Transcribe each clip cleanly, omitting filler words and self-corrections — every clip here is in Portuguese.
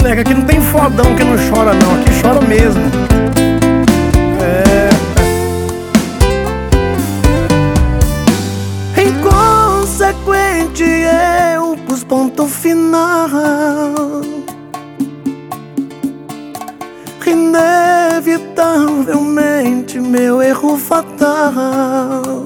moleque, aqui não tem fodão que não chora não, aqui chora mesmo. É. Inconsequente eu pus ponto final. Inevitavelmente meu erro fatal.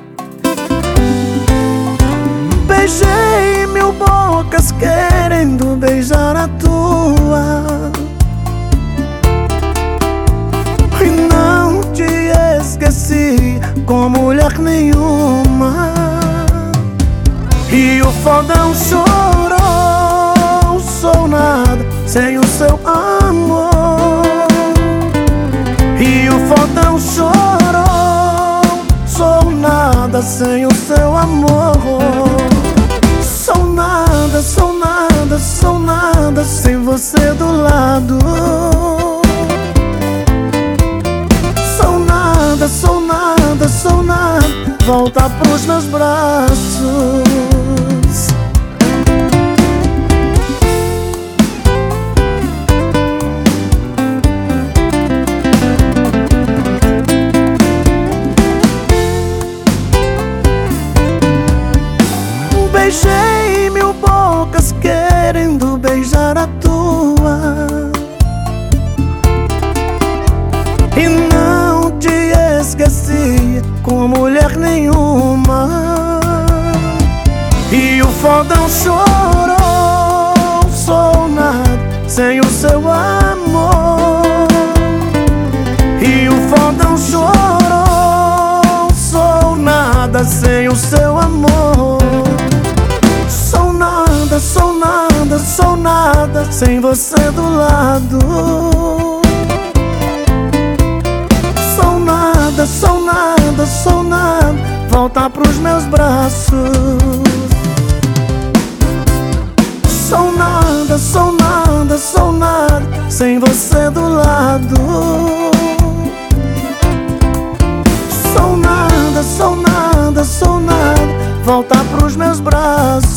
Beijei mil bocas querendo beijar a tua, e não te esqueci com mulher nenhuma. E o fodão chorou, sou nada sem o seu amor. E o fodão chorou, sou nada sem o seu amor. Sou nada, sou nada, sou nada sem você do lado. Sou nada, sou nada, sou nada, volta pros meus braços. Beijei mil bocas querendo beijar a tua, e não te esqueci com mulher nenhuma. E o fodão chorou, sou nada sem o seu amor. E o fodão chorou, sou nada sem o seu amor. Sou nada, sou nada, sou nada sem você do lado. Sou nada, sou nada, sou nada, volta pros meus braços. Sou nada, sou nada, sou nada sem você do lado. Sou nada, sou nada, sou nada, volta pros meus braços.